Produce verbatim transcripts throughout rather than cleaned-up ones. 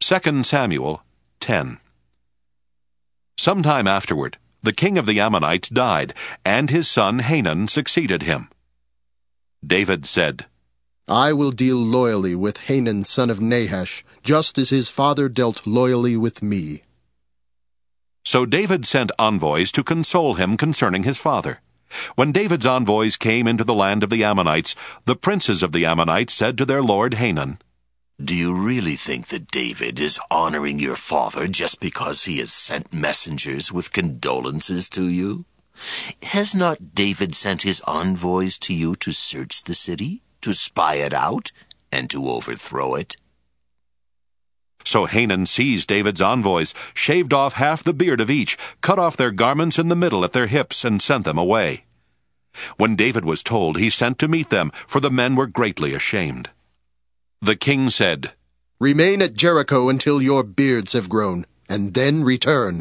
Second Samuel ten. Sometime afterward, the king of the Ammonites died, and his son Hanun succeeded him. David said, I will deal loyally with Hanun son of Nahash, just as his father dealt loyally with me. So David sent envoys to console him concerning his father. When David's envoys came into the land of the Ammonites, the princes of the Ammonites said to their lord Hanun, Do you really think that David is honoring your father just because he has sent messengers with condolences to you? Has not David sent his envoys to you to search the city, to spy it out, and to overthrow it? So Hanun seized David's envoys, shaved off half the beard of each, cut off their garments in the middle at their hips, and sent them away. When David was told, he sent to meet them, for the men were greatly ashamed. The king said, Remain at Jericho until your beards have grown, and then return.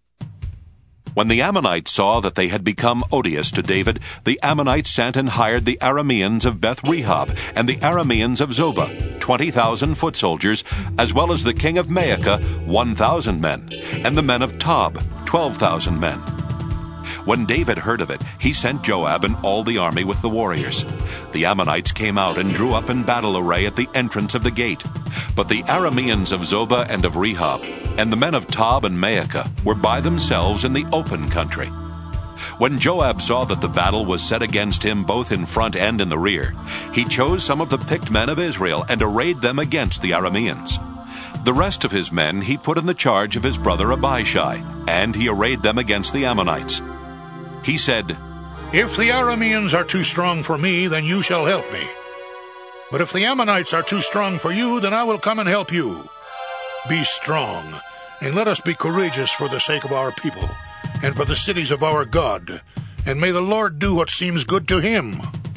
When the Ammonites saw that they had become odious to David, the Ammonites sent and hired the Arameans of Beth-rehob and the Arameans of Zobah, twenty thousand foot soldiers, as well as the king of Maacah, one thousand men, and the men of Tob, twelve thousand men. When David heard of it, he sent Joab and all the army with the warriors. The Ammonites came out and drew up in battle array at the entrance of the gate. But the Arameans of Zobah and of Rehob, and the men of Tob and Maacah, were by themselves in the open country. When Joab saw that the battle was set against him both in front and in the rear, he chose some of the picked men of Israel and arrayed them against the Arameans. The rest of his men he put in the charge of his brother Abishai, and he arrayed them against the Ammonites. He said, If the Arameans are too strong for me, then you shall help me. But if the Ammonites are too strong for you, then I will come and help you. Be strong, and let us be courageous for the sake of our people, and for the cities of our God, and may the Lord do what seems good to him.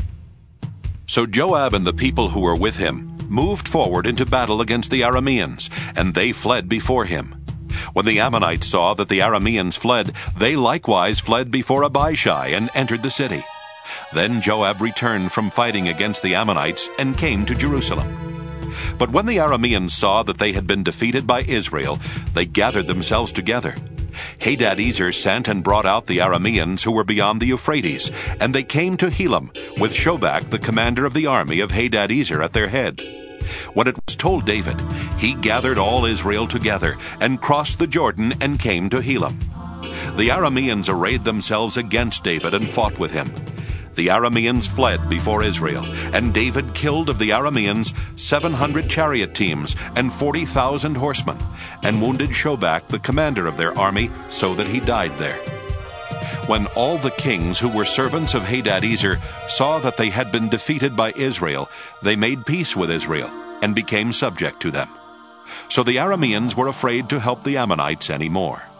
So Joab and the people who were with him moved forward into battle against the Arameans, and they fled before him. When the Ammonites saw that the Arameans fled, they likewise fled before Abishai and entered the city. Then Joab returned from fighting against the Ammonites and came to Jerusalem. But when the Arameans saw that they had been defeated by Israel, they gathered themselves together. Hadadezer sent and brought out the Arameans who were beyond the Euphrates, and they came to Helam, with Shobach, the commander of the army of Hadadezer, at their head. When it was told David, he gathered all Israel together, and crossed the Jordan, and came to Helam. The Arameans arrayed themselves against David and fought with him. The Arameans fled before Israel, and David killed of the Arameans seven hundred chariot teams and forty thousand horsemen, and wounded Shobach, the commander of their army, so that he died there. When all the kings who were servants of Hadadezer saw that they had been defeated by Israel, they made peace with Israel and became subject to them. So the Arameans were afraid to help the Ammonites any more.